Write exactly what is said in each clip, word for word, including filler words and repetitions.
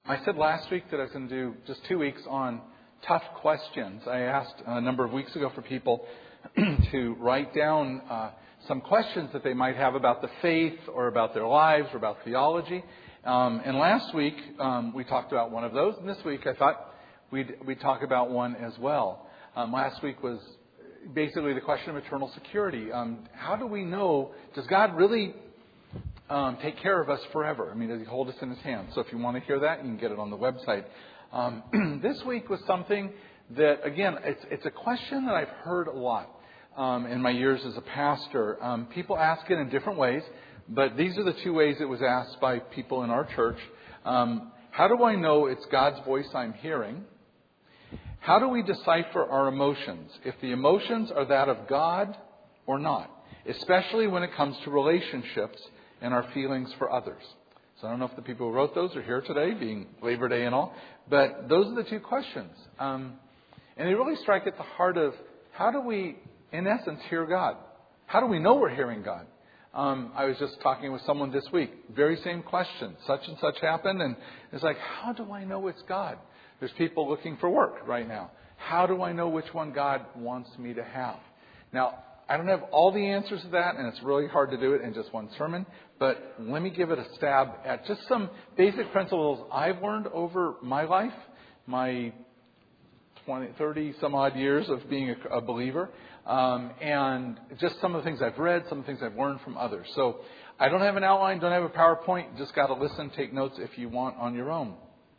I said last week that I was going to do just two weeks on tough questions. I asked a number of weeks ago for people to write down uh, some questions that they might have about the faith or about their lives or about theology. Um, and last week um, we talked about one of those. And this week I thought we'd, we'd talk about one as well. Um, last week was basically the question of eternal security. Um, how do we know, does God really Um, take care of us forever? I mean, does He hold us in His hands? So if you want to hear that, you can get it on the website. Um, this week was something that, again, it's, it's a question that I've heard a lot um, in my years as a pastor. Um, people ask it in different ways, but these are the two ways it was asked by people in our church. Um, how do I know it's God's voice I'm hearing? How do we decipher our emotions, if the emotions are that of God or not, especially when it comes to relationships and our feelings for others? So I don't know if the people who wrote those are here today, being Labor Day and all, but those are the two questions. Um, and they really strike at the heart of how do we, in essence, hear God? How do we know we're hearing God? Um, I was just talking with someone this week, very same question. Such and such happened, and it's like, how do I know it's God? There's people looking for work right now. How do I know which one God wants me to have? Now, I don't have all the answers to that, and it's really hard to do it in just one sermon. But let me give it a stab at just some basic principles I've learned over my life, my twenty, thirty some odd years of being a, a believer, um, and just some of the things I've read, some of the things I've learned from others. So I don't have an outline, don't have a PowerPoint, just got to listen, take notes if you want on your own.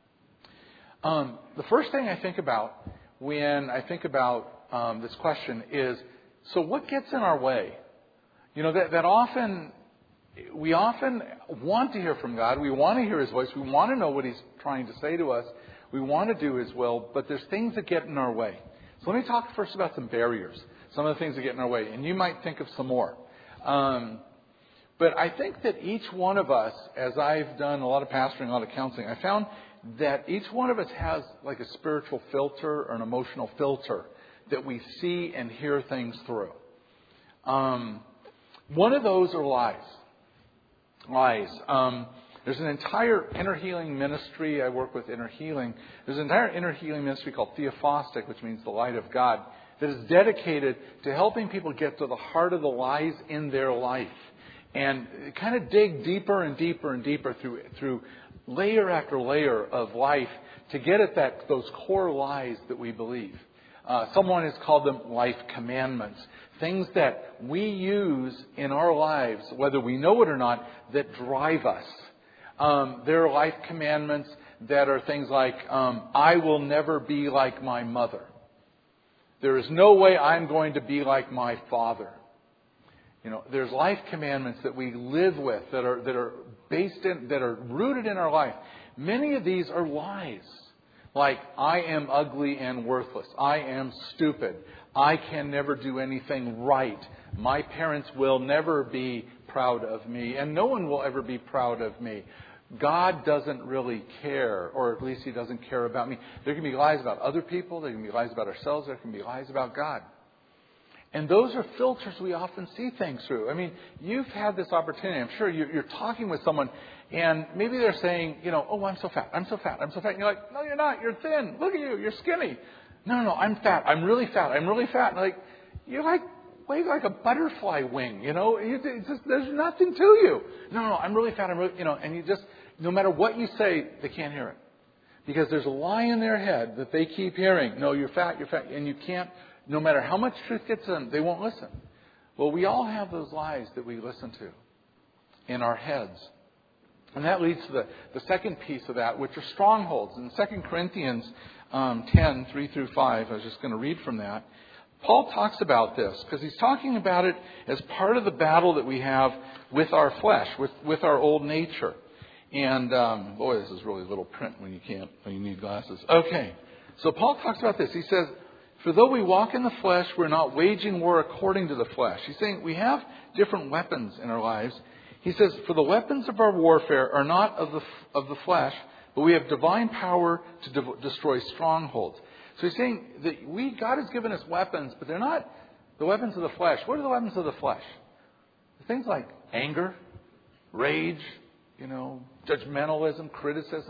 Um, the first thing I think about when I think about um, this question is, so what gets in our way? You know, that, that often, we often want to hear from God. We want to hear His voice. We want to know what He's trying to say to us. We want to do His will, but there's things that get in our way. So let me talk first about some barriers, some of the things that get in our way. And you might think of some more. Um, but I think that each one of us, as I've done a lot of pastoring, a lot of counseling, I found that each one of us has like a spiritual filter or an emotional filter that we see and hear things through. Um, one of those are lies. Lies. Um, there's an entire inner healing ministry. I work with inner healing. There's an entire inner healing ministry called Theophostic, which means the light of God, that is dedicated to helping people get to the heart of the lies in their life and kind of dig deeper and deeper and deeper through through layer after layer of life to get at that those core lies that we believe. Uh, someone has called them life commandments. Things that we use in our lives, whether we know it or not, that drive us. Um, there are life commandments that are things like, um, I will never be like my mother. There is no way I'm going to be like my father. You know, there's life commandments that we live with that are that are based in, that are rooted in our life. Many of these are lies. Like, I am ugly and worthless. I am stupid. I can never do anything right. My parents will never be proud of me, and no one will ever be proud of me. God doesn't really care, or at least He doesn't care about me. There can be lies about other people. There can be lies about ourselves. There can be lies about God. And those are filters we often see things through. I mean, you've had this opportunity. I'm sure you're, you're talking with someone, and maybe they're saying, you know, oh, I'm so fat. I'm so fat. I'm so fat. And you're like, no, you're not. You're thin. Look at you. You're skinny. No, no, no. I'm fat. I'm really fat. I'm really fat. And like, you're like, way like a butterfly wing. You know, you, it's just, there's nothing to you. No, no, no. I'm really fat. I'm really, you know, and you just, no matter what you say, they can't hear it because there's a lie in their head that they keep hearing. No, you're fat. You're fat, and you can't. No matter how much truth gets in, they won't listen. Well, we all have those lies that we listen to in our heads. And that leads to the, the second piece of that, which are strongholds. In Second Corinthians um, ten, three through five, I was just going to read from that. Paul talks about this because he's talking about it as part of the battle that we have with our flesh, with, with our old nature. And, um, boy, this is really little print when you can't, when you need glasses. Okay, so Paul talks about this. He says, for though we walk in the flesh, we're not waging war according to the flesh. He's saying we have different weapons in our lives. He says, for the weapons of our warfare are not of the of the flesh, but we have divine power to de- destroy strongholds. So he's saying that we God has given us weapons, but they're not the weapons of the flesh. What are the weapons of the flesh? Things like anger, rage, you know, judgmentalism, criticism.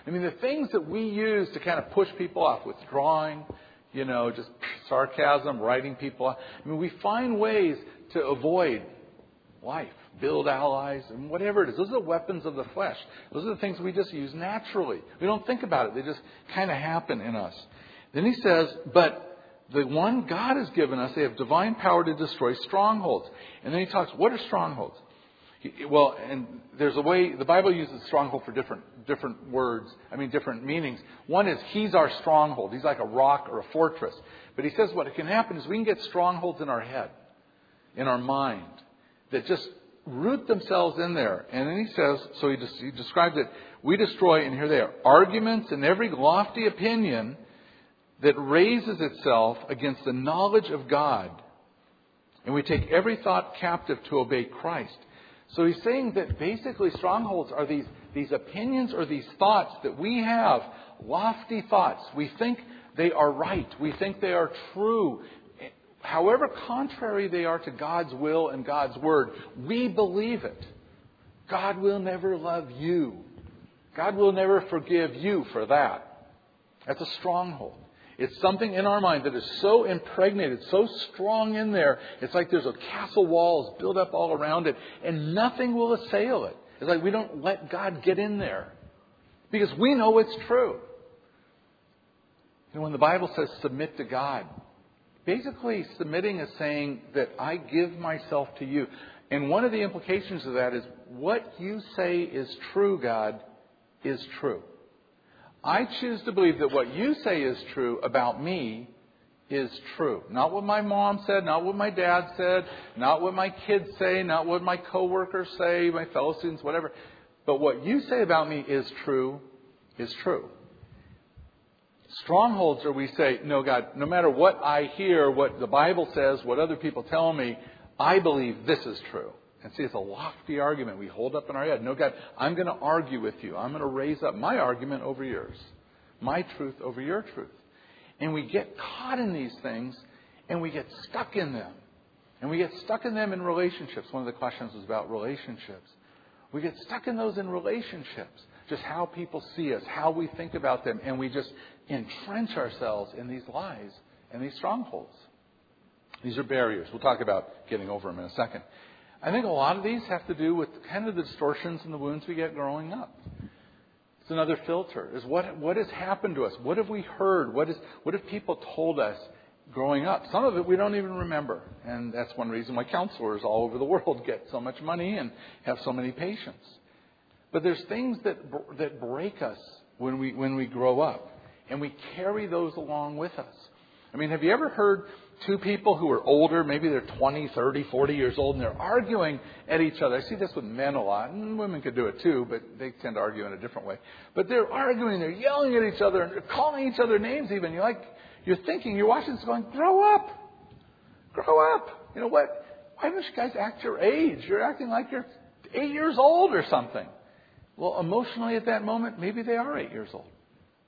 I mean, the things that we use to kind of push people off, withdrawing, you know, just sarcasm, writing people off. I mean, we find ways to avoid life, build allies, and whatever it is. Those are the weapons of the flesh. Those are the things we just use naturally. We don't think about it. They just kind of happen in us. Then he says, but the one God has given us, they have divine power to destroy strongholds. And then he talks, what are strongholds? Well, and there's a way, the Bible uses stronghold for different different words, I mean different meanings. One is He's our stronghold. He's like a rock or a fortress. But he says what can happen is we can get strongholds in our head, in our mind, that just root themselves in there. And then he says, so he, just, he describes it, we destroy, and here they are, arguments and every lofty opinion that raises itself against the knowledge of God. And we take every thought captive to obey Christ. So he's saying that basically strongholds are these, these opinions or these thoughts that we have, lofty thoughts. We think they are right. We think they are true. However contrary they are to God's will and God's word, we believe it. God will never love you. God will never forgive you for that. That's a stronghold. It's something in our mind that is so impregnated, so strong in there. It's like there's a castle walls built up all around it, and nothing will assail it. It's like we don't let God get in there because we know it's true. And when the Bible says submit to God, basically submitting is saying that I give myself to you. And one of the implications of that is what you say is true, God, is true. I choose to believe that what you say is true about me is true. Not what my mom said, not what my dad said, not what my kids say, not what my coworkers say, my fellow students, whatever. But what you say about me is true, is true. Strongholds are we say, no, God, no matter what I hear, what the Bible says, what other people tell me, I believe this is true. And see, it's a lofty argument we hold up in our head. No, God, I'm going to argue with you. I'm going to raise up my argument over yours. My truth over your truth. And we get caught in these things and we get stuck in them. And we get stuck in them in relationships. One of the questions was about relationships. We get stuck in those in relationships. Just how people see us, how we think about them. And we just entrench ourselves in these lies and these strongholds. These are barriers. We'll talk about getting over them in a second. I think a lot of these have to do with kind of the distortions and the wounds we get growing up. It's another filter. Is what what has happened to us? What have we heard? What is what have people told us growing up? Some of it we don't even remember. And that's one reason why counselors all over the world get so much money and have so many patients. But there's things that that break us when we when we grow up. And we carry those along with us. I mean, have you ever heard two people who are older, maybe they're twenty, thirty, forty years old, and they're arguing at each other? I see this with men a lot, and women could do it too, but they tend to argue in a different way. But they're arguing, they're yelling at each other, and they're calling each other names even. You're like, you're thinking, you're watching this going, grow up. Grow up. You know what? Why don't you guys act your age? You're acting like you're eight years old or something. Well, emotionally at that moment, maybe they are eight years old.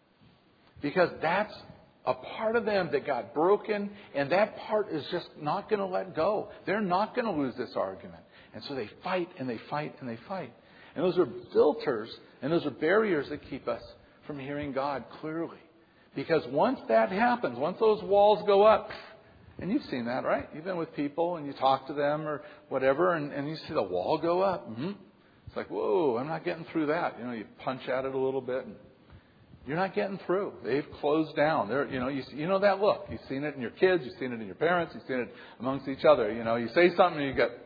Because that's a part of them that got broken, and that part is just not going to let go. They're not going to lose this argument. And so they fight and they fight and they fight. And those are filters and those are barriers that keep us from hearing God clearly. Because once that happens, once those walls go up, and you've seen that, right? You've been with people and you talk to them or whatever, and, and you see the wall go up. Mm-hmm. It's like, whoa, I'm not getting through that. You know, you punch at it a little bit and you're not getting through. They've closed down. They're, you know, you, you know that look. You've seen it in your kids. You've seen it in your parents. You've seen it amongst each other. You know, you say something and you get...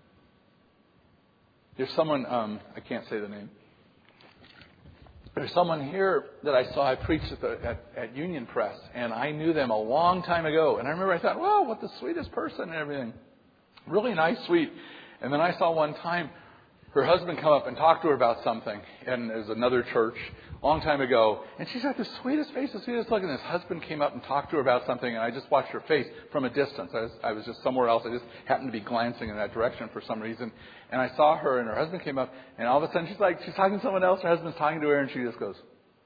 There's someone, um, I can't say the name. There's someone here that I saw. I preached at, the, at, at Union Press, and I knew them a long time ago. And I remember I thought, wow, what the sweetest person and everything. Really nice, sweet. And then I saw one time her husband come up and talk to her about something. And there's another church a long time ago. And she's got the sweetest face, the sweetest look. And his husband came up and talked to her about something. And I just watched her face from a distance. I was, I was just somewhere else. I just happened to be glancing in that direction for some reason. And I saw her and her husband came up. And all of a sudden she's like, she's talking to someone else. Her husband's talking to her. And she just goes.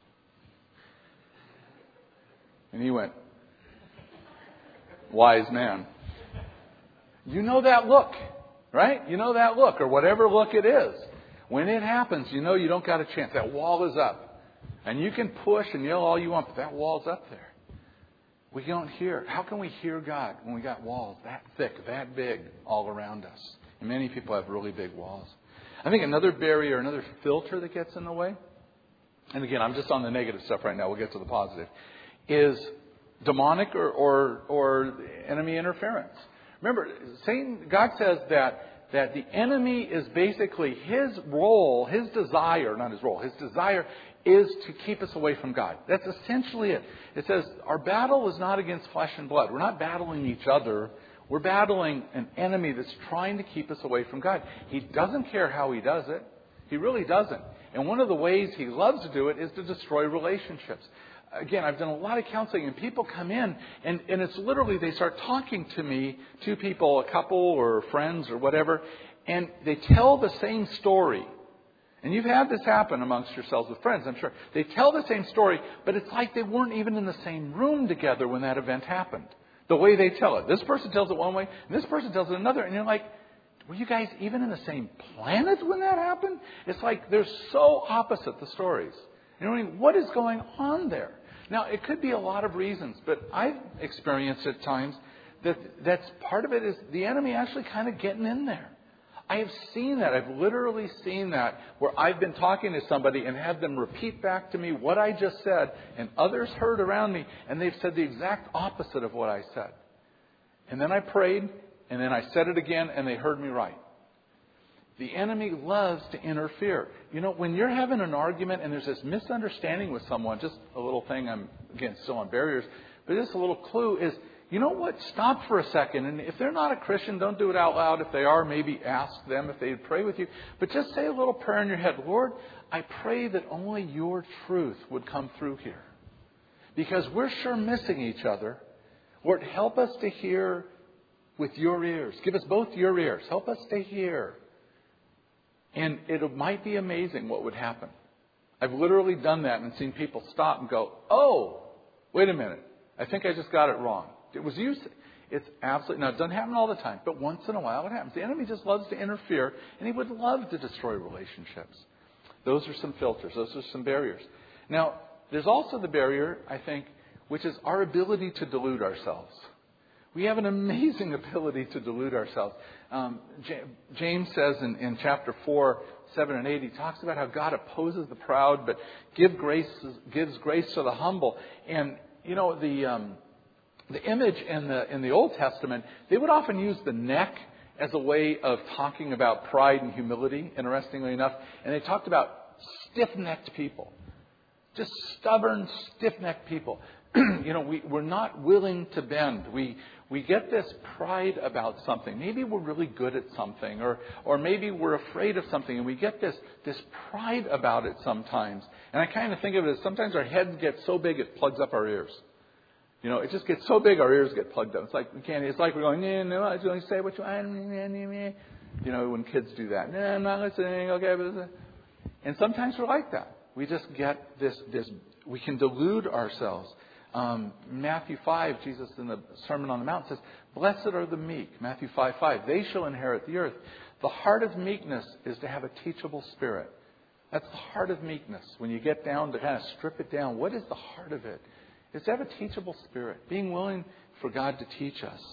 And he went, wise man. You know that look. Right? You know that look, or whatever look it is. When it happens, you know you don't got a chance. That wall is up. And you can push and yell all you want, but that wall's up there. We don't hear. How can we hear God when we got walls that thick, that big all around us? And many people have really big walls. I think another barrier, another filter that gets in the way, and again, I'm just on the negative stuff right now. We'll get to the positive, is demonic or, or, or enemy interference. Remember, Satan, God says that, that the enemy is basically his role, his desire, not his role, his desire is to keep us away from God. That's essentially it. It says our battle is not against flesh and blood. We're not battling each other. We're battling an enemy that's trying to keep us away from God. He doesn't care how he does it. He really doesn't. And one of the ways he loves to do it is to destroy relationships. Again, I've done a lot of counseling, and people come in, and, and it's literally they start talking to me, two people, a couple or friends or whatever, and they tell the same story. And you've had this happen amongst yourselves with friends, I'm sure. They tell the same story, but it's like they weren't even in the same room together when that event happened. The way they tell it. This person tells it one way, and this person tells it another. And you're like, were you guys even in the same planet when that happened? It's like they're so opposite, the stories. You know what I mean? What is going on there? Now, it could be a lot of reasons, but I've experienced at times that that's part of it is the enemy actually kind of getting in there. I have seen that. I've literally seen that where I've been talking to somebody and had them repeat back to me what I just said, and others heard around me, and they've said the exact opposite of what I said. And then I prayed, and then I said it again, and they heard me right. The enemy loves to interfere. You know, when you're having an argument and there's this misunderstanding with someone, just a little thing, I'm, again, still on barriers, but just a little clue is, you know what? Stop for a second. And if they're not a Christian, don't do it out loud. If they are, maybe ask them if they'd pray with you. But just say a little prayer in your head. Lord, I pray that only your truth would come through here. Because we're sure missing each other. Lord, help us to hear with your ears. Give us both your ears. Help us to hear. And it might be amazing what would happen. I've literally done that and seen people stop and go, oh, wait a minute. I think I just got it wrong. It was you. It's absolutely, now it doesn't happen all the time, but once in a while it happens. The enemy just loves to interfere, and he would love to destroy relationships. Those are some filters. Those are some barriers. Now, there's also the barrier, I think, which is our ability to delude ourselves. We have an amazing ability to delude ourselves. Um, J- James says in, in chapter four, seven and eight, he talks about how God opposes the proud, but give grace, gives grace to the humble. And, you know, the... Um, The image in the in the Old Testament, they would often use the neck as a way of talking about pride and humility, interestingly enough. And they talked about stiff-necked people. Just stubborn, stiff-necked people. you know, we, we're not willing to bend. We we get this pride about something. Maybe we're really good at something, or or maybe we're afraid of something, and we get this, this pride about it sometimes. And I kind of think of it as sometimes our heads get so big it plugs up our ears. You know, it just gets so big, our ears get plugged up. It's like we can't. It's like we're going, no, no, I just say what you want. You know, when kids do that, no, I'm not listening. Okay, but and sometimes we're like that. We just get this. This we can delude ourselves. Um, Matthew five, Jesus in the Sermon on the Mount says, "Blessed are the meek." Matthew five five. They shall inherit the earth. The heart of meekness is to have a teachable spirit. That's the heart of meekness. When you get down to kind of strip it down, what is the heart of it? Is to have a teachable spirit, being willing for God to teach us.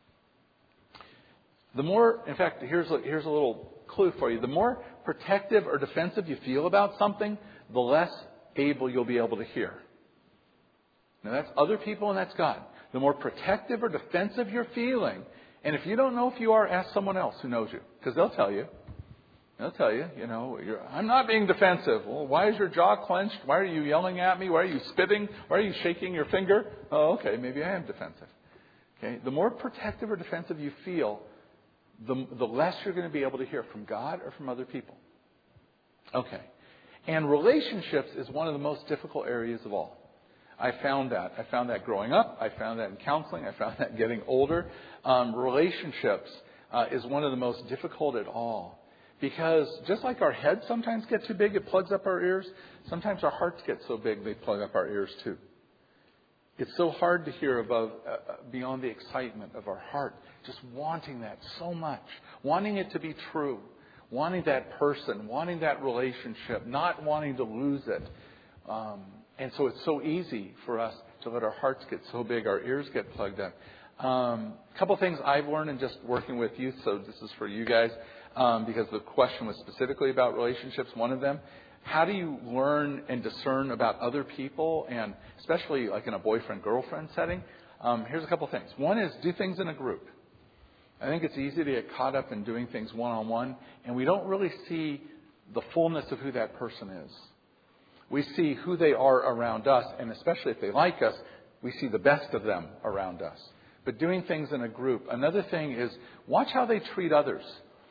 The more, in fact, here's a, here's a little clue for you. The more protective or defensive you feel about something, the less able you'll be able to hear. Now that's other people and that's God. The more protective or defensive you're feeling, and if you don't know if you are, ask someone else who knows you, because they'll tell you. They'll tell you, you know, you're, I'm not being defensive. Well, why is your jaw clenched? Why are you yelling at me? Why are you spitting? Why are you shaking your finger? Oh, okay, maybe I am defensive. Okay, the more protective or defensive you feel, the, the less you're going to be able to hear from God or from other people. Okay, and relationships is one of the most difficult areas of all. I found that. I found that growing up. I found that in counseling. I found that getting older. Um, relationships uh, is one of the most difficult at all. Because just like our heads sometimes get too big, it plugs up our ears. Sometimes our hearts get so big, they plug up our ears too. It's so hard to hear above, uh, beyond the excitement of our heart. Just wanting that so much. Wanting it to be true. Wanting that person. Wanting that relationship. Not wanting to lose it. Um, and so it's so easy for us to let our hearts get so big, our ears get plugged up. Um, a couple things I've learned in just working with youth, so this is for you guys, um, because the question was specifically about relationships, one of them. How do you learn and discern about other people, and especially like in a boyfriend-girlfriend setting? Um, here's a couple things. One is do things in a group. I think it's easy to get caught up in doing things one-on-one, and we don't really see the fullness of who that person is. We see who they are around us, and especially if they like us, we see the best of them around us. But doing things in a group. Another thing is watch how they treat others,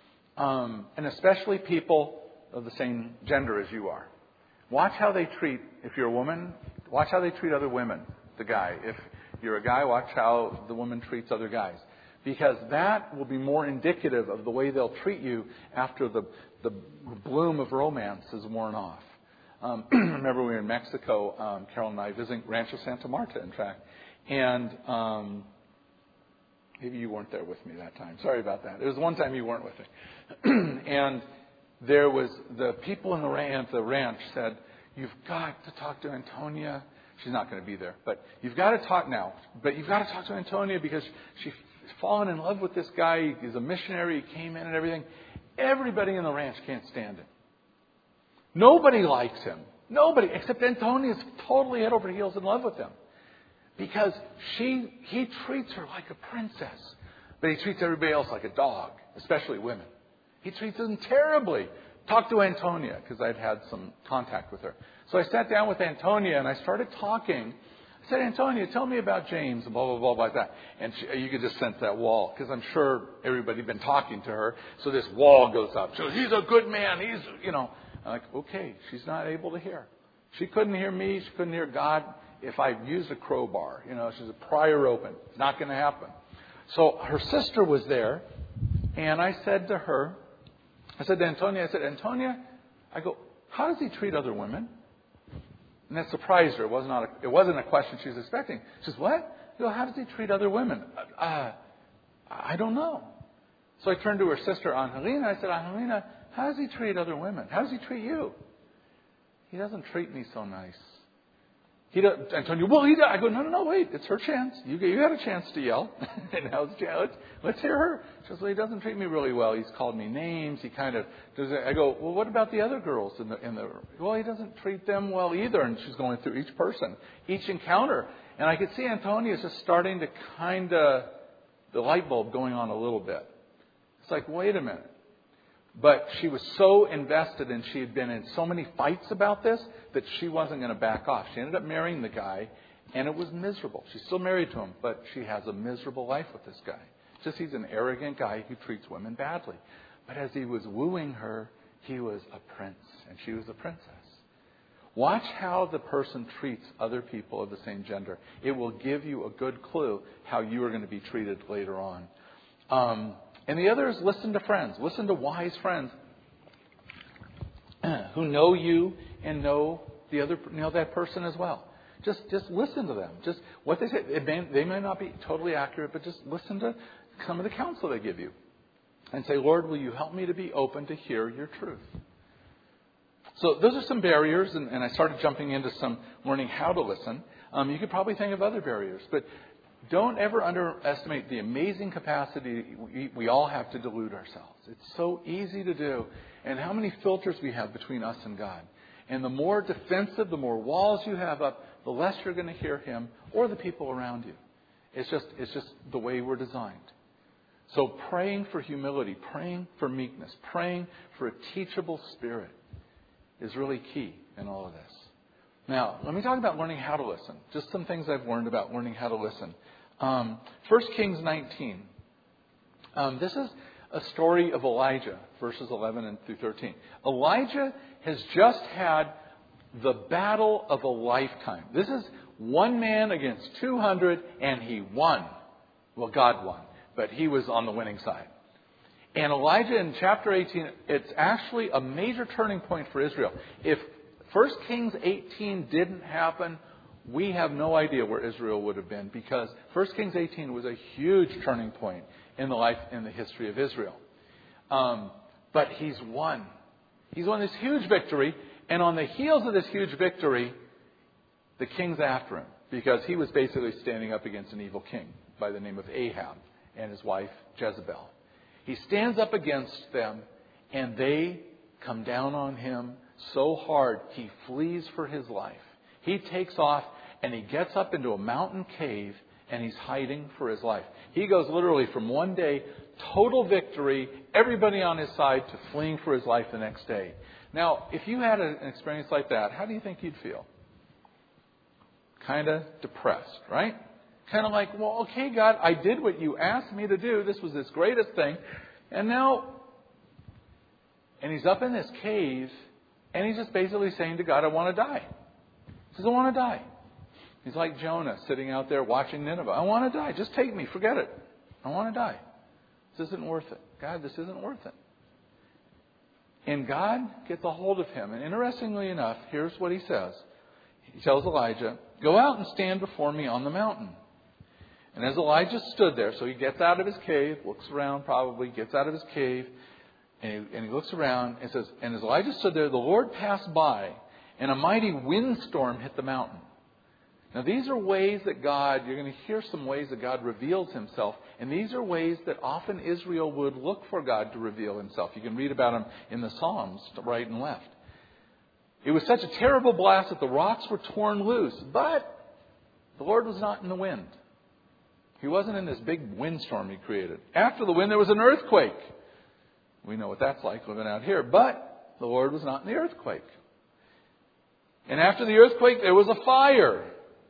um, and especially people of the same gender as you are. Watch how they treat, if you're a woman, watch how they treat other women, the guy. If you're a guy, watch how the woman treats other guys. Because that will be more indicative of the way they'll treat you after the, the bloom of romance is worn off. Um, remember we were in Mexico, um, Carol and I visiting Rancho Santa Marta, in fact. And um, maybe you weren't there with me that time. Sorry about that. It was one time you weren't with me. And there was the people in the ranch, the ranch said, you've got to talk to Antonia. She's not going to be there. But you've got to talk now. But you've got to talk to Antonia because she's fallen in love with this guy. He's a missionary. He came in and everything. Everybody in the ranch can't stand him. Nobody likes him. Nobody, except Antonia is totally head over heels in love with him. Because she, he treats her like a princess. But he treats everybody else like a dog, especially women. He treats them terribly. Talk to Antonia, because I'd had some contact with her. So I sat down with Antonia and I started talking. I said, Antonia, tell me about James, and blah, blah, blah, like that. And she, you could just sense that wall, because I'm sure everybody had been talking to her. So this wall goes up. So he's a good man. He's, you know. I'm like, okay, she's not able to hear. She couldn't hear me. She couldn't hear God if I used a crowbar. You know, she's a prior open. It's not going to happen. So her sister was there, and I said to her, I said to Antonia, I said, Antonia, I go, how does he treat other women? And that surprised her. It wasn't, not a, it wasn't a question she was expecting. She says, what? I go, how does he treat other women? Uh, I don't know. So I turned to her sister, Angelina. I said, Angelina, how does he treat other women? How does he treat you? He doesn't treat me so nice. He does, Antonia, well, he does. I go, no, no, no, wait. It's her chance. You, you had a chance to yell. And now it's, let's, let's hear her. She says, well, he doesn't treat me really well. He's called me names. He kind of does it. I go, well, what about the other girls in the in the? Well, he doesn't treat them well either. And she's going through each person, each encounter. And I could see Antonia is just starting to kind of, the light bulb going on a little bit. It's like, wait a minute. But she was so invested and she had been in so many fights about this that she wasn't going to back off. She ended up marrying the guy, and it was miserable. She's still married to him, but she has a miserable life with this guy. Just he's an arrogant guy who treats women badly. But as he was wooing her, he was a prince, and she was a princess. Watch how the person treats other people of the same gender. It will give you a good clue how you are going to be treated later on. Um... And the other is listen to friends. Listen to wise friends who know you and know the other, know that person as well. Just, just listen to them. Just what they say. It may, they may not be totally accurate, but just listen to some of the counsel they give you, and say, Lord, will you help me to be open to hear your truth? So those are some barriers, and, and I started jumping into some learning how to listen. Um, you could probably think of other barriers, but don't ever underestimate the amazing capacity we, we all have to delude ourselves. It's so easy to do. And how many filters we have between us and God. And the more defensive, the more walls you have up, the less you're going to hear Him or the people around you. It's just, it's just the way we're designed. So praying for humility, praying for meekness, praying for a teachable spirit is really key in all of this. Now, let me talk about learning how to listen. Just some things I've learned about learning how to listen. Um, First Kings nineteen. Um, this is a story of Elijah, verses eleven and through thirteen. Elijah has just had the battle of a lifetime. This is one man against two hundred, and he won. Well, God won, but he was on the winning side. And Elijah in chapter eighteen, it's actually a major turning point for Israel. If First Kings eighteen didn't happen, we have no idea where Israel would have been, because First Kings eighteen was a huge turning point in the life and the history of Israel. Um, but he's won. He's won this huge victory, and on the heels of this huge victory, the king's after him because he was basically standing up against an evil king by the name of Ahab and his wife Jezebel. He stands up against them, and they come down on him so hard he flees for his life. He takes off and he gets up into a mountain cave and he's hiding for his life. He goes literally from one day, total victory, everybody on his side, to fleeing for his life the next day. Now, if you had an experience like that, how do you think you'd feel? Kind of depressed, right? Kind of like, well, okay, God, I did what you asked me to do. This was this greatest thing. And now, and he's up in this cave, and he's just basically saying to God, I want to die. He says, I want to die. He's like Jonah sitting out there watching Nineveh. I want to die. Just take me. Forget it. I want to die. This isn't worth it. God, this isn't worth it. And God gets a hold of him. And interestingly enough, here's what he says. He tells Elijah, go out and stand before me on the mountain. And as Elijah stood there, so he gets out of his cave, looks around probably, gets out of his cave, and he, and he looks around and says, and as Elijah stood there, the Lord passed by, and a mighty windstorm hit the mountain. Now these are ways that God, you're going to hear some ways that God reveals himself, and these are ways that often Israel would look for God to reveal himself. You can read about him in the Psalms, right and left. It was such a terrible blast that the rocks were torn loose, but the Lord was not in the wind. He wasn't in this big windstorm he created. After the wind, there was an earthquake. We know what that's like living out here. But the Lord was not in the earthquake. And after the earthquake, there was a fire.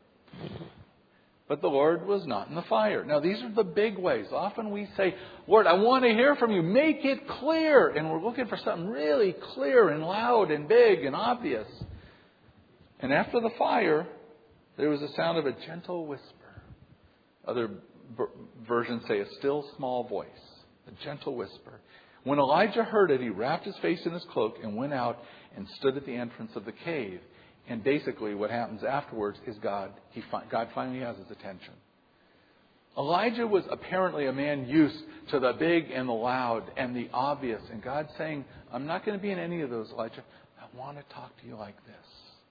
But the Lord was not in the fire. Now, these are the big ways. Often we say, Lord, I want to hear from you. Make it clear. And we're looking for something really clear and loud and big and obvious. And after the fire, there was the sound of a gentle whisper. Other versions say a still small voice, a gentle whisper. When Elijah heard it, he wrapped his face in his cloak and went out and stood at the entrance of the cave. And basically what happens afterwards is God, he, God finally has his attention. Elijah was apparently a man used to the big and the loud and the obvious. And God's saying, I'm not going to be in any of those, Elijah. I want to talk to you like this.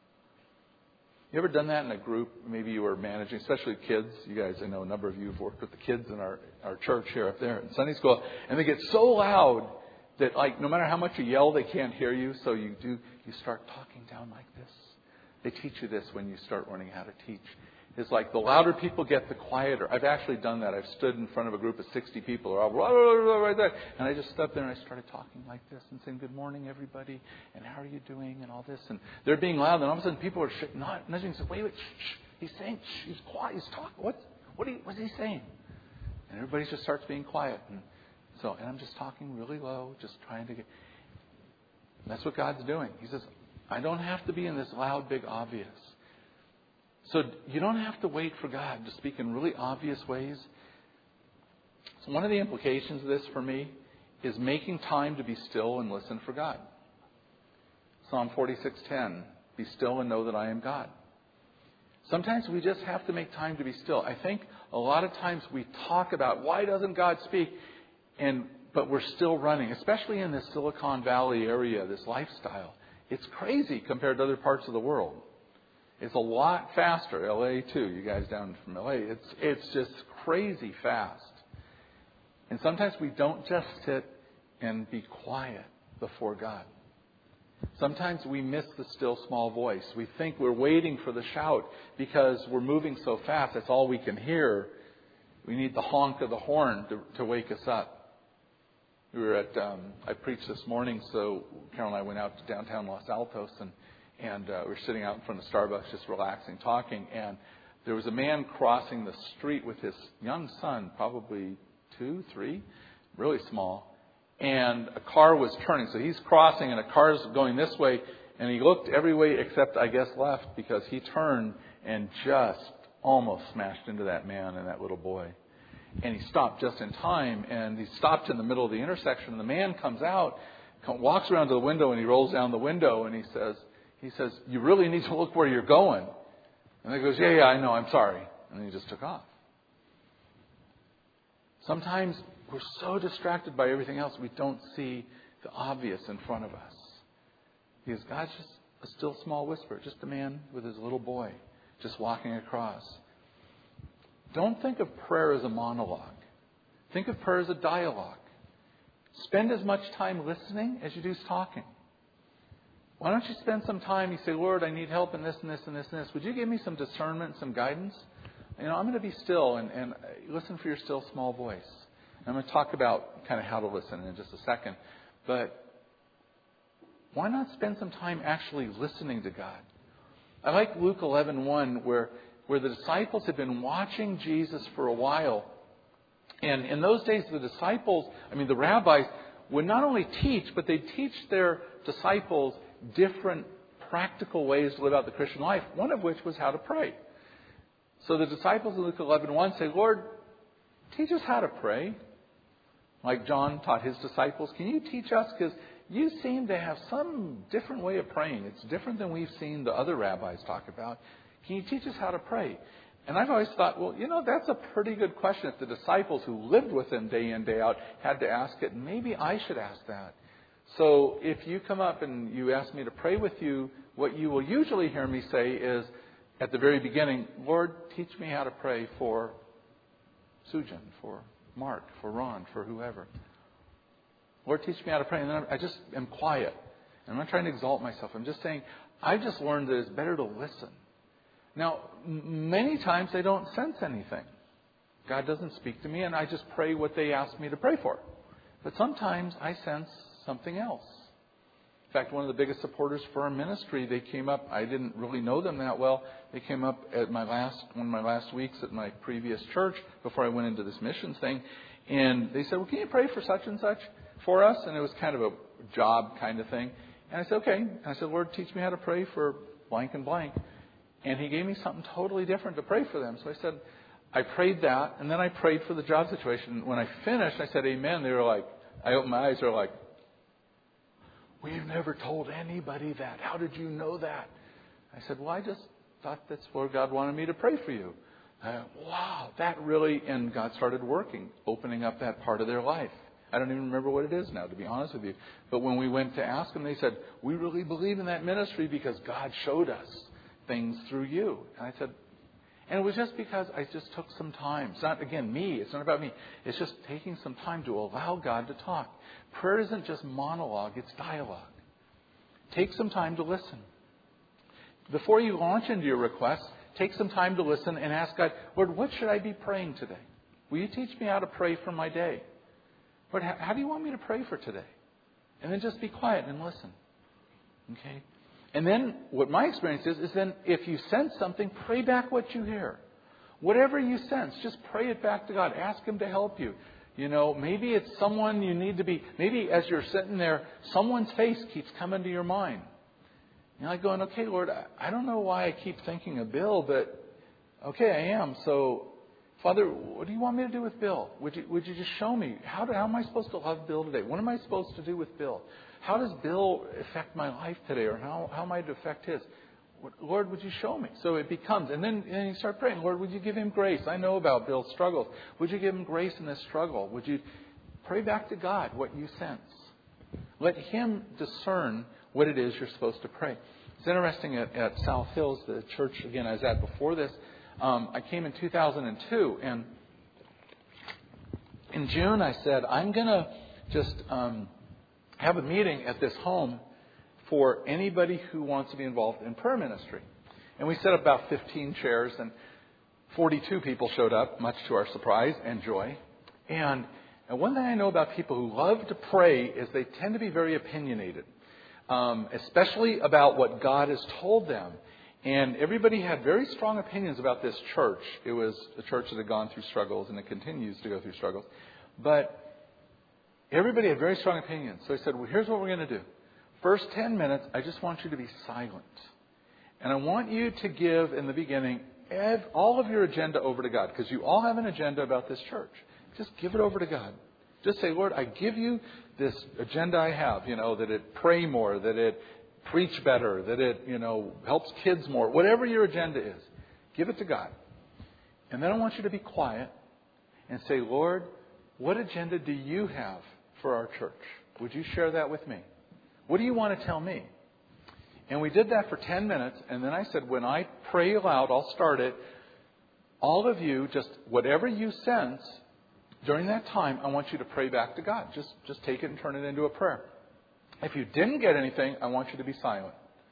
You ever done that in a group? Maybe you were managing, especially kids. You guys, I know a number of you have worked with the kids in our, our church here up there in Sunday school. And they get so loud that, like, no matter how much you yell, they can't hear you. So you do, you start talking down like this. They teach you this when you start learning how to teach. It's like the louder people get, the quieter. I've actually done that. I've stood in front of a group of sixty people, or all blah, blah, blah, blah, right there, and I just stood there and I started talking like this and saying, "Good morning, everybody, and how are you doing?" and all this. And they're being loud, and all of a sudden people are sh- not nudging. So wait, wait, shh, shh. He's saying, shh, he's quiet. He's talking. What? What? Are you, what's he saying? And everybody just starts being quiet. And so, and I'm just talking really low, just trying to get. That's what God's doing. He says, I don't have to be in this loud, big, obvious. So you don't have to wait for God to speak in really obvious ways. So one of the implications of this for me is making time to be still and listen for God. Psalm forty-six ten, be still and know that I am God. Sometimes we just have to make time to be still. I think a lot of times we talk about why doesn't God speak, and but we're still running, especially in this Silicon Valley area, this lifestyle. It's crazy compared to other parts of the world. It's a lot faster. L A too. You guys down from L A. It's it's just crazy fast. And sometimes we don't just sit and be quiet before God. Sometimes we miss the still small voice. We think we're waiting for the shout because we're moving so fast. That's all we can hear. We need the honk of the horn to, to wake us up. We were at, um, I preached this morning, so Carol and I went out to downtown Los Altos, and And uh, we were sitting out in front of Starbucks just relaxing, talking. And there was a man crossing the street with his young son, probably two, three, really small. And a car was turning. So he's crossing and a car's going this way. And he looked every way except, I guess, left, because he turned and just almost smashed into that man and that little boy. And he stopped just in time. And he stopped in the middle of the intersection. And the man comes out, walks around to the window, and he rolls down the window and he says, He says, you really need to look where you're going. And he goes, yeah, yeah, I know, I'm sorry. And then he just took off. Sometimes we're so distracted by everything else, we don't see the obvious in front of us. Because God's just a still small whisper, just a man with his little boy, just walking across. Don't think of prayer as a monologue. Think of prayer as a dialogue. Spend as much time listening as you do talking. Why don't you spend some time, you say, Lord, I need help in this and this and this and this. Would you give me some discernment, some guidance? You know, I'm going to be still and, and listen for your still small voice. And I'm going to talk about kind of how to listen in just a second. But why not spend some time actually listening to God? I like Luke eleven one, where, where the disciples had been watching Jesus for a while. And in those days, the disciples, I mean, the rabbis, would not only teach, but they'd teach their disciples different practical ways to live out the Christian life, one of which was how to pray. So the disciples in Luke eleven one say, Lord, teach us how to pray. Like John taught his disciples, can you teach us? Because you seem to have some different way of praying. It's different than we've seen the other rabbis talk about. Can you teach us how to pray? And I've always thought, well, you know, that's a pretty good question. If the disciples who lived with him day in, day out had to ask it, maybe I should ask that. So if you come up and you ask me to pray with you, what you will usually hear me say is, at the very beginning, Lord, teach me how to pray for Sujan, for Mark, for Ron, for whoever. Lord, teach me how to pray. And then I just am quiet. And I'm not trying to exalt myself. I'm just saying, I just learned that it's better to listen. Now, many times they don't sense anything. God doesn't speak to me, and I just pray what they ask me to pray for. But sometimes I sense something else. In fact, one of the biggest supporters for our ministry, they came up, I didn't really know them that well. They came up at my last, one of my last weeks at my previous church before I went into this missions thing. And they said, well, can you pray for such and such for us? And it was kind of a job kind of thing. And I said, okay. And I said, Lord, teach me how to pray for blank and blank. And he gave me something totally different to pray for them. So I said, I prayed that, and then I prayed for the job situation. When I finished, I said, amen. They were like, I opened my eyes, they were like, we've never told anybody that. How did you know that? I said, well, I just thought that's where God wanted me to pray for you. Uh, wow, that really, and God started working, opening up that part of their life. I don't even remember what it is now, to be honest with you. But when we went to ask them, they said, we really believe in that ministry because God showed us things through you. And I said, and it was just because I just took some time. It's not, again, me. It's not about me. It's just taking some time to allow God to talk. Prayer isn't just monologue. It's dialogue. Take some time to listen. Before you launch into your requests, take some time to listen and ask God, Lord, what should I be praying today? Will you teach me how to pray for my day? Lord, how, how do you want me to pray for today? And then just be quiet and listen. Okay? And then what my experience is, is then if you sense something, pray back what you hear. Whatever you sense, just pray it back to God. Ask Him to help you. You know, maybe it's someone you need to be, maybe as you're sitting there, someone's face keeps coming to your mind. You're like going, okay, Lord, I, I don't know why I keep thinking of Bill, but okay, I am. So, Father, what do you want me to do with Bill? Would you, would you just show me? How, do, how am I supposed to love Bill today? What am I supposed to do with Bill? How does Bill affect my life today? Or how, how am I to affect his? Lord, would you show me? So it becomes, and then, and then you start praying, Lord, would you give him grace? I know about Bill's struggles. Would you give him grace in this struggle? Would you pray back to God what you sense? Let Him discern what it is you're supposed to pray. It's interesting at, at South Hills, the church, again, I was at before this. Um, I came in two thousand two, and in June I said, I'm going to just um, have a meeting at this home for anybody who wants to be involved in prayer ministry. And we set up about fifteen chairs, and forty-two people showed up, much to our surprise and joy. And, and one thing I know about people who love to pray is they tend to be very opinionated, um, especially about what God has told them. And everybody had very strong opinions about this church. It was a church that had gone through struggles, and it continues to go through struggles. But everybody had very strong opinions. So I said, well, here's what we're going to do. First ten minutes, I just want you to be silent. And I want you to give, in the beginning, all of your agenda over to God. Because you all have an agenda about this church. Just give it over to God. Just say, Lord, I give you this agenda I have. You know, that it pray more, that it preach better, that it, you know, helps kids more. Whatever your agenda is, give it to God. And then I want you to be quiet and say, Lord, what agenda do you have for our church? Would you share that with me? What do you want to tell me? And we did that for ten minutes. And then I said, when I pray aloud, I'll start it. All of you, just whatever you sense during that time, I want you to pray back to God. Just, just take it and turn it into a prayer. If you didn't get anything, I want you to be silent.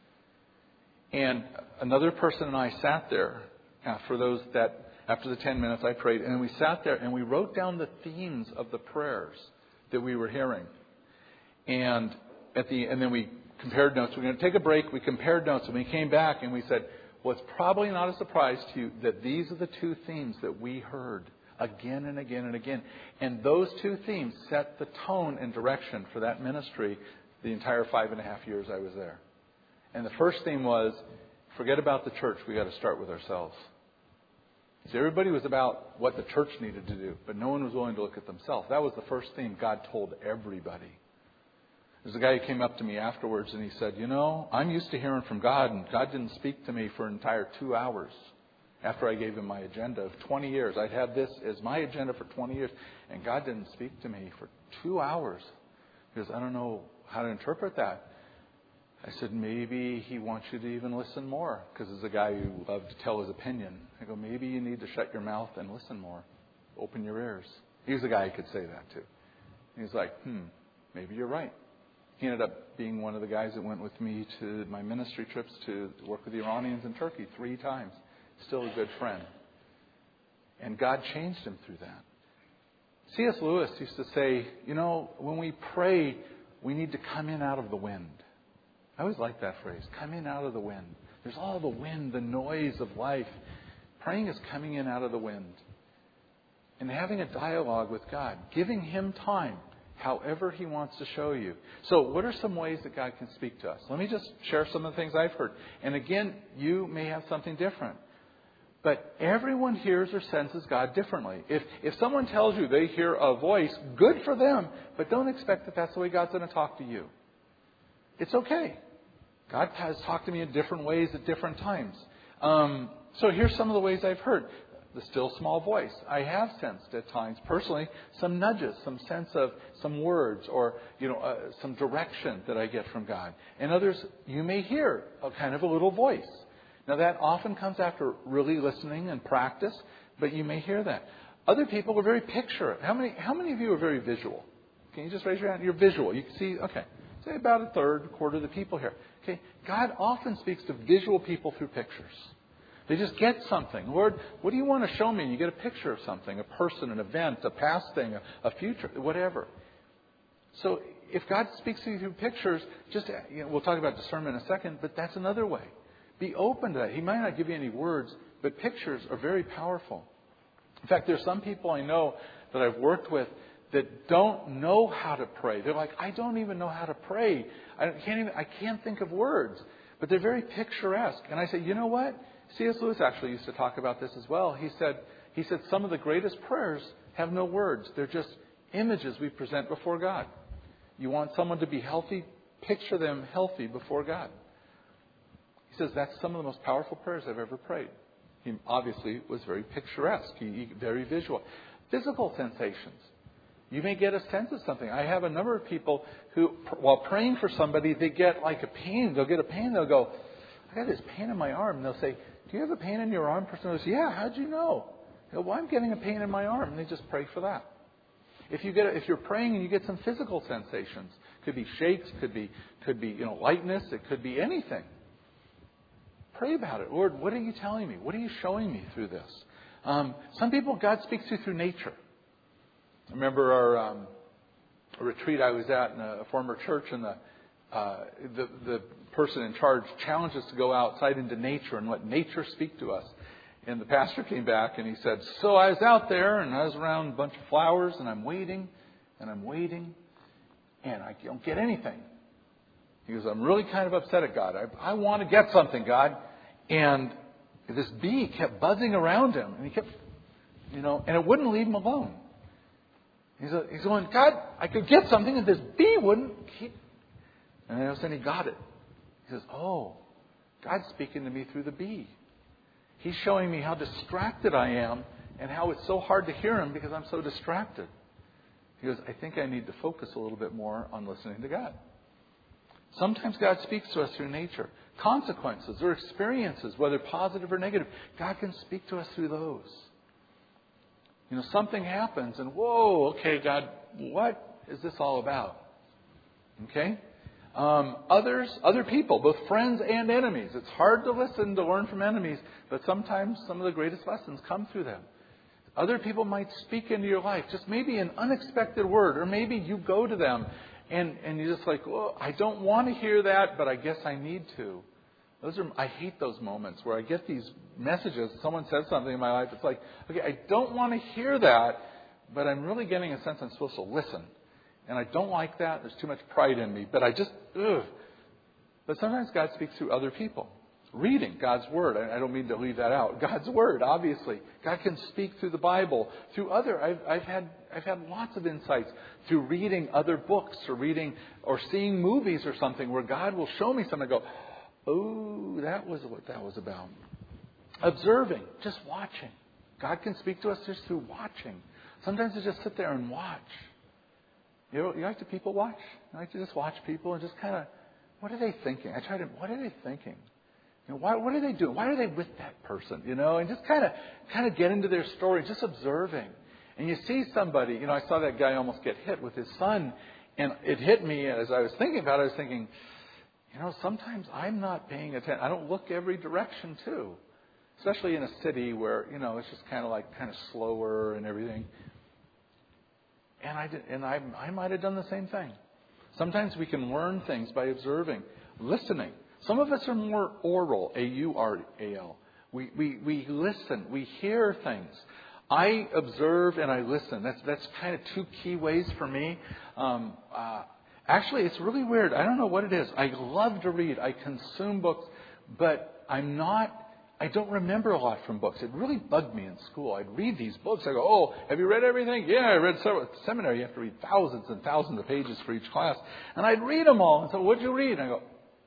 And another person and I sat there after those that after the ten minutes I prayed, and we sat there and we wrote down the themes of the prayers that we were hearing. And at the and then we compared notes. We're going to take a break. We compared notes, and we came back and we said, well, it's probably not a surprise to you that these are the two themes that we heard again and again and again. And those two themes set the tone and direction for that ministry the entire five and a half years I was there. And the first theme was, forget about the church. We got to start with ourselves. So everybody was about what the church needed to do, but no one was willing to look at themselves. That was the first theme God told everybody. There's a guy who came up to me afterwards and he said, you know, I'm used to hearing from God, and God didn't speak to me for an entire two hours after I gave him my agenda of twenty years. I'd had this as my agenda for twenty years, and God didn't speak to me for two hours. He goes, I don't know how to interpret that. I said, maybe he wants you to even listen more, because there's a guy who loved to tell his opinion. I go, maybe you need to shut your mouth and listen more. Open your ears. He was a guy who could say that too. He's like, hmm, maybe you're right. He ended up being one of the guys that went with me to my ministry trips to work with the Iranians in Turkey three times. Still a good friend. And God changed him through that. C S Lewis used to say, you know, when we pray, we need to come in out of the wind. I always like that phrase, come in out of the wind. There's all the wind, the noise of life. Praying is coming in out of the wind. And having a dialogue with God, giving Him time, however He wants to show you. So what are some ways that God can speak to us? Let me just share some of the things I've heard. And again, you may have something different. But everyone hears or senses God differently. If if someone tells you they hear a voice, good for them, but don't expect that that's the way God's going to talk to you. It's okay. God has talked to me in different ways at different times. Um, so here's some of the ways I've heard. The still small voice. I have sensed at times, personally, some nudges, some sense of some words or, you know, uh, some direction that I get from God. And others, you may hear a kind of a little voice. Now that often comes after really listening and practice, but you may hear that. Other people are very picture. How many, how many of you are very visual? Can you just raise your hand? You're visual. You can see, okay. Say about a third, a quarter of the people here. Okay, God often speaks to visual people through pictures. They just get something. Lord, what do you want to show me? And you get a picture of something, a person, an event, a past thing, a, a future, whatever. So if God speaks to you through pictures, just you know, we'll talk about discernment in a second, but that's another way. Be open to that. He might not give you any words, but pictures are very powerful. In fact, there's some people I know that I've worked with that don't know how to pray. They're like, I don't even know how to pray. I can't even. I can't think of words. But they're very picturesque. And I say, you know what? C S Lewis actually used to talk about this as well. He said, he said some of the greatest prayers have no words. They're just images we present before God. You want someone to be healthy? Picture them healthy before God. He says that's some of the most powerful prayers I've ever prayed. He obviously was very picturesque, he, he, very visual. Physical sensations. You may get a sense of something. I have a number of people who, while praying for somebody, they get like a pain. They'll get a pain. They'll go, I got this pain in my arm. And they'll say, do you have a pain in your arm? Person goes, yeah, how'd you know? They go, well, I'm getting a pain in my arm. And they just pray for that. If you get, a, if you're praying and you get some physical sensations, could be shakes, could be, could be, you know, lightness, it could be anything. Pray about it. Lord, what are you telling me? What are you showing me through this? Um, some people, God speaks to through nature. I remember our um, a retreat I was at in a former church, and the, uh, the the person in charge challenged us to go outside into nature and let nature speak to us. And the pastor came back and he said, so I was out there and I was around a bunch of flowers and I'm waiting and I'm waiting and I don't get anything. He goes, I'm really kind of upset at God. I, I want to get something, God. And this bee kept buzzing around him and he kept, you know, and it wouldn't leave him alone. He's, a, he's going, God, I could get something, and this bee wouldn't keep. And then all of a sudden he got it. He says, oh, God's speaking to me through the bee. He's showing me how distracted I am and how it's so hard to hear Him because I'm so distracted. He goes, I think I need to focus a little bit more on listening to God. Sometimes God speaks to us through nature. Consequences or experiences, whether positive or negative, God can speak to us through those. You know, something happens and, whoa, okay, God, what is this all about? Okay? Um, others, other people, both friends and enemies. It's hard to listen, to learn from enemies, but sometimes some of the greatest lessons come through them. Other people might speak into your life, just maybe an unexpected word, or maybe you go to them and, and you're just like, well, I don't want to hear that, but I guess I need to. Those are, I hate those moments where I get these messages, someone says something in my life, it's like, okay, I don't want to hear that, but I'm really getting a sense I'm supposed to listen. And I don't like that, there's too much pride in me, but I just, ugh. But sometimes God speaks through other people. Reading God's Word. I don't mean to leave that out. God's Word, obviously. God can speak through the Bible. Through other, I've, I've had I've had lots of insights through reading other books or reading or seeing movies or something where God will show me something and go, oh, that was what that was about. Observing, just watching. God can speak to us just through watching. Sometimes I just sit there and watch. You know, you like to people watch? You like to just watch people and just kind of, what are they thinking? I try to, what are they thinking? You know, why, what are they doing? Why are they with that person? You know, and just kind of, kind of get into their story, just observing. And you see somebody, you know, I saw that guy almost get hit with his son, and it hit me as I was thinking about it. I was thinking, you know, sometimes I'm not paying attention. I don't look every direction too, especially in a city where, you know, it's just kind of like kind of slower and everything. And I did, and I, I might have done the same thing. Sometimes we can learn things by observing, listening. Some of us are more oral, A U R A L. We, we, we listen. We hear things. I observe and I listen. That's, that's kind of two key ways for me. Um, uh, actually, it's really weird. I don't know what it is. I love to read. I consume books, but I'm not, I don't remember a lot from books. It really bugged me in school. I'd read these books. I go, oh, have you read everything? Yeah, I read several. At seminary, you have to read thousands and thousands of pages for each class. And I'd read them all. And so, what'd you read? And I go,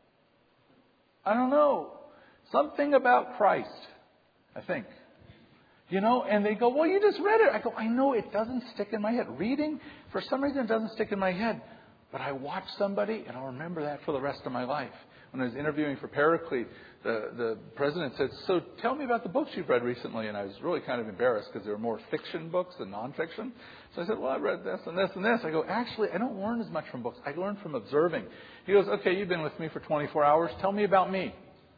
I don't know. Something about Christ, I think. You know, and they go, well, you just read it. I go, I know it doesn't stick in my head. Reading, for some reason, it doesn't stick in my head. But I watch somebody, and I'll remember that for the rest of my life. When I was interviewing for Paraclete, the, the president said, so tell me about the books you've read recently. And I was really kind of embarrassed because they were more fiction books than nonfiction. So I said, well, I read this and this and this. I go, actually, I don't learn as much from books. I learn from observing. He goes, okay, you've been with me for twenty-four hours. Tell me about me.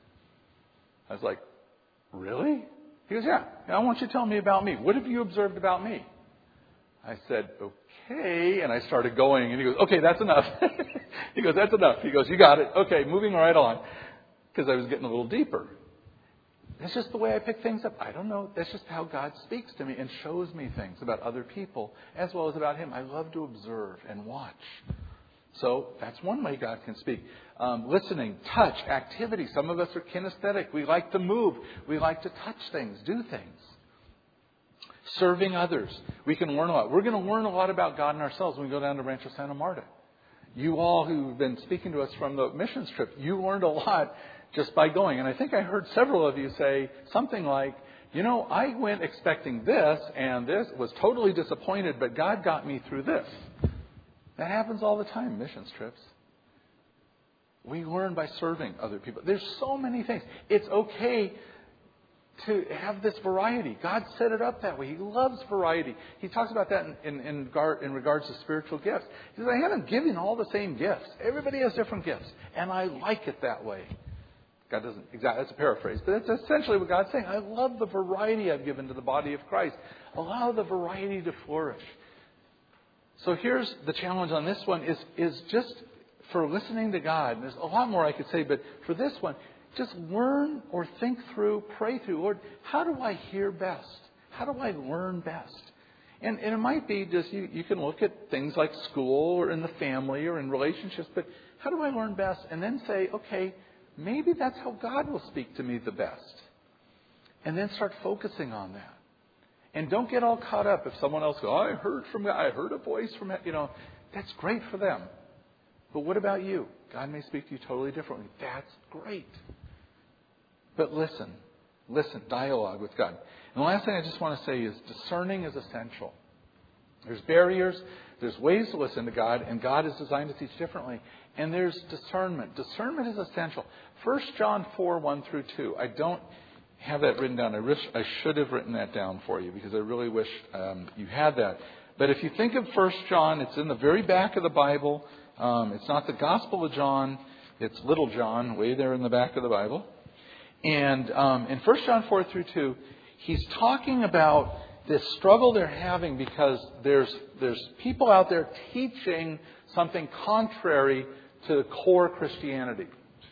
I was like, really? He goes, yeah, I want you to tell me about me. What have you observed about me? I said, okay. And I started going. And he goes, okay, that's enough. He goes, that's enough. He goes, you got it. Okay, moving right on. Because I was getting a little deeper. That's just the way I pick things up. I don't know. That's just how God speaks to me and shows me things about other people as well as about Him. I love to observe and watch. So that's one way God can speak. Um, listening, touch, activity. Some of us are kinesthetic. We like to move. We like to touch things, do things. Serving others. We can learn a lot. We're going to learn a lot about God and ourselves when we go down to Rancho Santa Marta. You all who've been speaking to us from the missions trip, you learned a lot just by going. And I think I heard several of you say something like, you know, I went expecting this and this, was totally disappointed, but God got me through this. That happens all the time, missions trips. We learn by serving other people. There's so many things. It's okay to have this variety. God set it up that way. He loves variety. He talks about that in, in, in, regard, in regards to spiritual gifts. He says, I haven't given all the same gifts. Everybody has different gifts. And I like it that way. God doesn't exactly, that's a paraphrase, but that's essentially what God's saying. I love the variety I've given to the body of Christ. Allow the variety to flourish. So here's the challenge on this one is, is just for listening to God. And there's a lot more I could say, but for this one, just learn or think through, pray through, Lord, how do I hear best? How do I learn best? And, and it might be just you, you can look at things like school or in the family or in relationships, but how do I learn best? And then say, okay, maybe that's how God will speak to me the best. And then start focusing on that. And don't get all caught up if someone else goes, oh, I heard from God, I heard a voice from it. You know, that's great for them. But what about you? God may speak to you totally differently. That's great. But listen. Listen. Dialogue with God. And the last thing I just want to say is discerning is essential. There's barriers. There's ways to listen to God, and God is designed to teach differently. And there's discernment. Discernment is essential. First John four, one through two. I don't have that written down. I wish I should have written that down for you because I really wish um, you had that. But if you think of First John, it's in the very back of the Bible. Um, it's not the Gospel of John. It's Little John, way there in the back of the Bible. And um, in First John four through two, he's talking about this struggle they're having because there's there's people out there teaching something contrary to the core Christianity.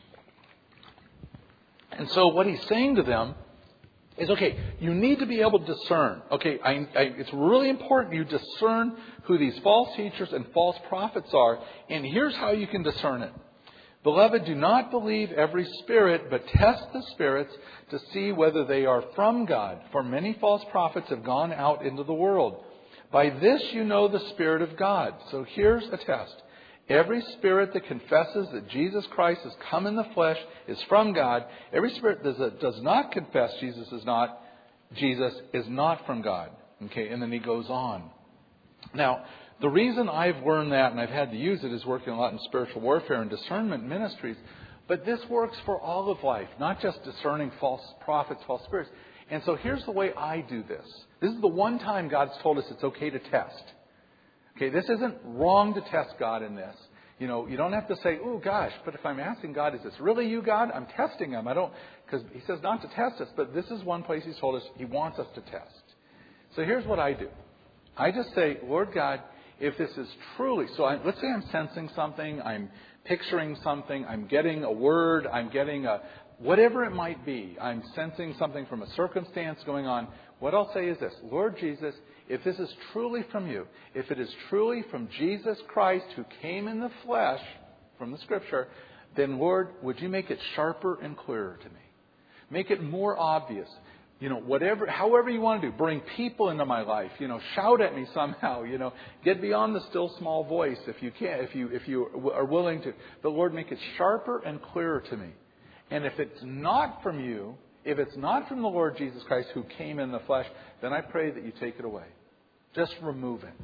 And so what he's saying to them is, okay, you need to be able to discern. Okay, I, I, it's really important you discern who these false teachers and false prophets are. And here's how you can discern it. Beloved, do not believe every spirit, but test the spirits to see whether they are from God. For many false prophets have gone out into the world. By this you know the Spirit of God. So here's a test. Every spirit that confesses that Jesus Christ has come in the flesh is from God. Every spirit that does not confess Jesus is not, Jesus is not from God. Okay, and then he goes on. Now, the reason I've learned that and I've had to use it is working a lot in spiritual warfare and discernment ministries. But this works for all of life, not just discerning false prophets, false spirits. And so here's the way I do this. This is the one time God's told us it's okay to test. Okay, this isn't wrong to test God in this. You know, you don't have to say, oh gosh, but if I'm asking God, is this really you, God? I'm testing him. I don't, because he says not to test us, but this is one place he's told us he wants us to test. So here's what I do. I just say, Lord God, if this is truly, so I, let's say I'm sensing something, I'm picturing something, I'm getting a word, I'm getting a, whatever it might be, I'm sensing something from a circumstance going on. What I'll say is this, Lord Jesus, if this is truly from you, if it is truly from Jesus Christ who came in the flesh, from the Scripture, then Lord, would you make it sharper and clearer to me? Make it more obvious. You know, whatever, however you want to do, bring people into my life. You know, shout at me somehow. You know, get beyond the still small voice if you can, if you if you are willing to. But Lord, make it sharper and clearer to me. And if it's not from you, if it's not from the Lord Jesus Christ who came in the flesh, then I pray that you take it away. Just remove it.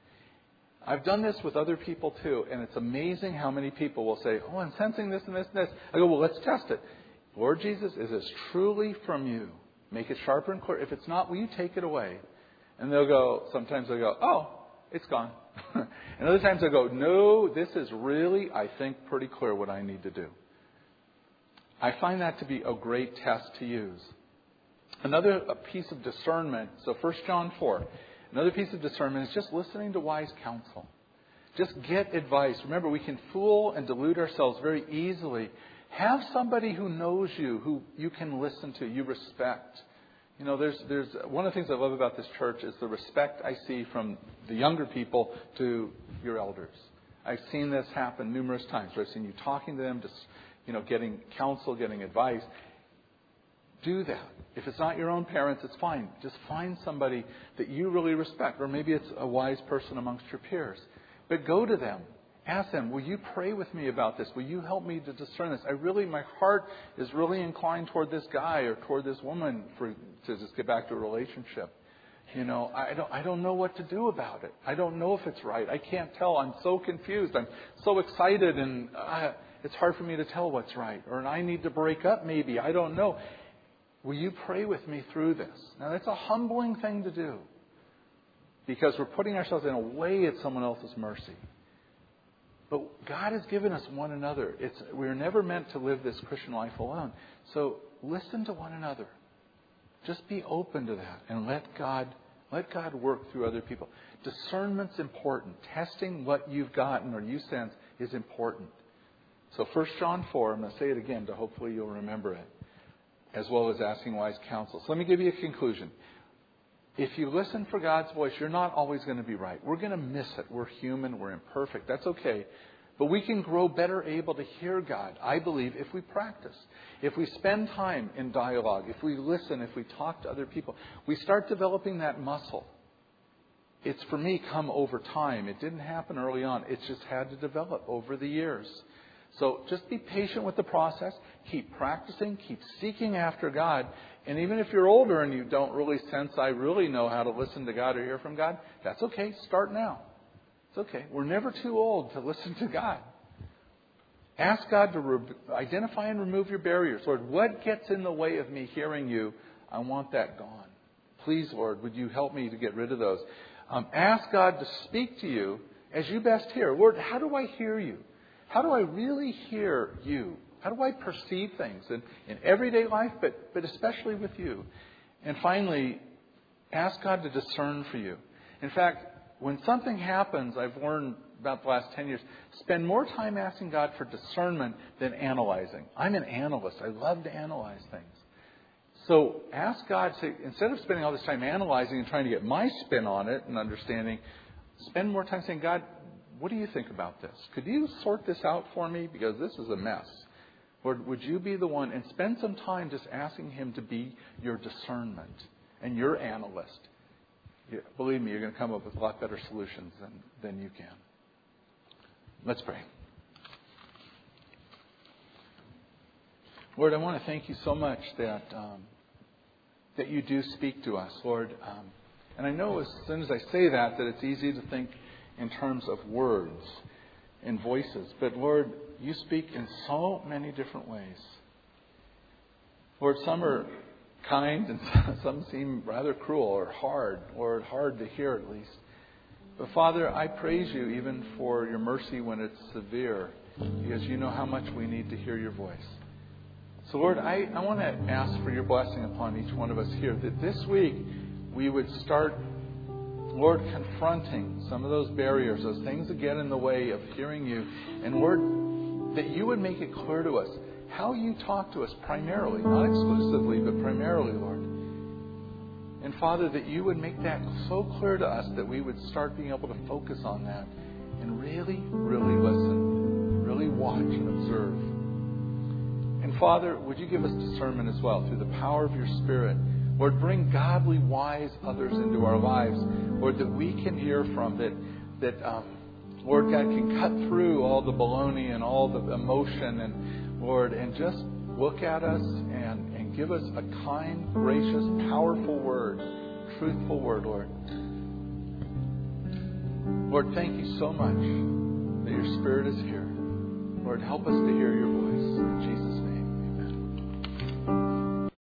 I've done this with other people too, and it's amazing how many people will say, "Oh, I'm sensing this and this and this." I go, "Well, let's test it. Lord Jesus, is this truly from you? Make it sharper and clear. If it's not, will you take it away?" And they'll go, sometimes they'll go, "Oh, it's gone." And other times they'll go, "No, this is really, I think, pretty clear what I need to do." I find that to be a great test to use. Another piece of discernment, so First John four, another piece of discernment is just listening to wise counsel. Just get advice. Remember, we can fool and delude ourselves very easily. Have somebody who knows you, who you can listen to, you respect. You know, there's there's one of the things I love about this church is the respect I see from the younger people to your elders. I've seen this happen numerous times where I've seen you talking to them, just, you know, getting counsel, getting advice. Do that. If it's not your own parents, it's fine. Just find somebody that you really respect, or maybe it's a wise person amongst your peers. But go to them. Ask them, will you pray with me about this? Will you help me to discern this? I really, my heart is really inclined toward this guy or toward this woman, for to just get back to a relationship. You know, I don't, I don't know what to do about it. I don't know if it's right. I can't tell. I'm so confused. I'm so excited, and uh, it's hard for me to tell what's right. Or I need to break up maybe. I don't know. Will you pray with me through this? Now, that's a humbling thing to do, because we're putting ourselves in a way at someone else's mercy. But God has given us one another. It's, we're never meant to live this Christian life alone. So listen to one another. Just be open to that and let God let God work through other people. Discernment's important. Testing what you've gotten or you sense is important. So First John four, I'm going to say it again to hopefully you'll remember it, as well as asking wise counsel. So let me give you a conclusion. If you listen for God's voice, you're not always going to be right. We're going to miss it. We're human. We're imperfect. That's okay. But we can grow better able to hear God, I believe, if we practice. If we spend time in dialogue, if we listen, if we talk to other people, we start developing that muscle. It's, for me, come over time. It didn't happen early on. It's just had to develop over the years. So just be patient with the process. Keep practicing. Keep seeking after God. And even if you're older and you don't really sense, I really know how to listen to God or hear from God, that's okay. Start now. It's okay. We're never too old to listen to God. Ask God to re- identify and remove your barriers. Lord, what gets in the way of me hearing you? I want that gone. Please, Lord, would you help me to get rid of those? Um, ask God to speak to you as you best hear. Lord, how do I hear you? How do I really hear you? How do I perceive things in, in everyday life, but, but especially with you? And finally, ask God to discern for you. In fact, when something happens, I've learned about the last ten years, spend more time asking God for discernment than analyzing. I'm an analyst. I love to analyze things. So ask God to, instead of spending all this time analyzing and trying to get my spin on it and understanding, spend more time saying, God, what do you think about this? Could you sort this out for me? Because this is a mess. Lord, would you be the one? And spend some time just asking Him to be your discernment and your analyst. Yeah, believe me, you're going to come up with a lot better solutions than, than you can. Let's pray. Lord, I want to thank you so much that um, that you do speak to us, Lord. Um, and I know as soon as I say that, that it's easy to think in terms of words and voices. But Lord, you speak in so many different ways. Lord, some are kind and some seem rather cruel or hard, or hard to hear at least. But Father, I praise you even for your mercy when it's severe, because you know how much we need to hear your voice. So Lord, I, I want to ask for your blessing upon each one of us here, that this week we would start, Lord, confronting some of those barriers, those things that get in the way of hearing you. And Lord, that you would make it clear to us how you talk to us primarily, not exclusively, but primarily, Lord. And Father, that you would make that so clear to us that we would start being able to focus on that and really, really listen, really watch and observe. And Father, would you give us discernment as well through the power of your Spirit. Lord, bring godly, wise others into our lives, Lord, that we can hear from, that, that um, Lord God, can cut through all the baloney and all the emotion, and Lord, and just look at us and, and give us a kind, gracious, powerful word, truthful word, Lord. Lord, thank you so much that your Spirit is here. Lord, help us to hear your voice. In Jesus' name.